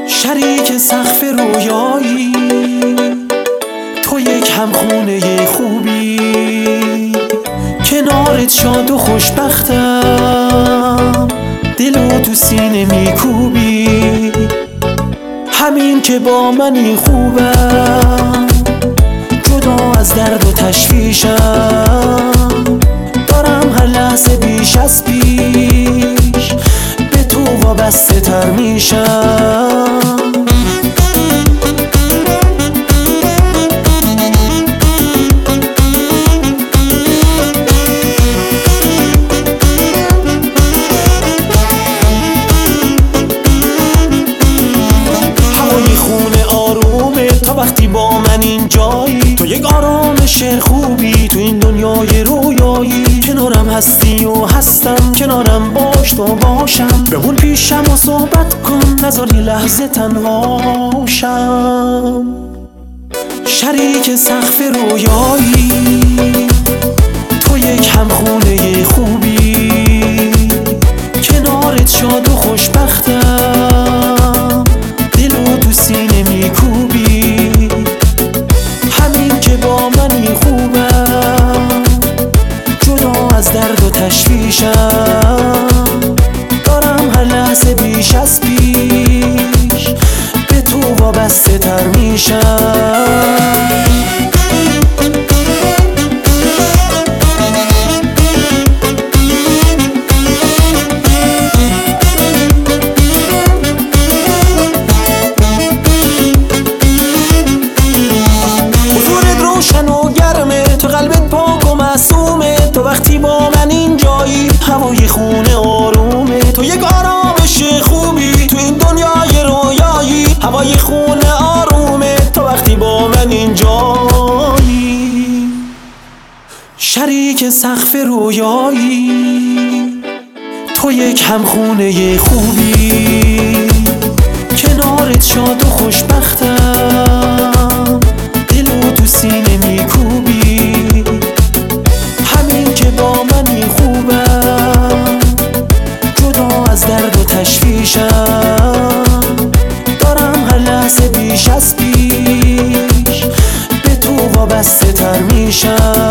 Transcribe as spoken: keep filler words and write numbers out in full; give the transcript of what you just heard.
شریک سقف رویایی، تو یک همخونه خوبی، کنارت شاد و خوشبختم، دلو تو سینه میکوبی. همین که با منی خوبم، جدا از درد و تشویشم، دارم هر لحظه بیش از پیش به تو وابسته تر میشم. تا وقتی با من اینجایی، تو یک آرامش خوبی تو این دنیای رویایی. کنارم هستی و هستم، کنارم باش تو باشم. بمون پیشم و صحبت کن، نذاری لحظه تنهاشم. شریک سقف رویایی، تو یک همخونه خوبی، کنارت شاد و خوشبختم، دلو تو سینه میکوبی. با منی خوبم، جدا از درد و تشویشم، دارم هر لحظه بیش از پیش به تو وابسته تر میشم. روشن و گرمه، تو قلبت پاک و معصومه. تو وقتی با من اینجایی، هوای خونه آرومه. تو یک آرامش خوبی تو این دنیای رویایی، هوای خونه آرومه. تو وقتی با من اینجایی، شریک سقف رویایی، تو یک همخونه خوبی، کنارت شاد و خوشبختم، دلو تو سینه میکوبی. همین که با منی خوبم، جدا از درد و تشویشم، دارم هر لحظه بیش از پیش به تو وابسته تر میشم.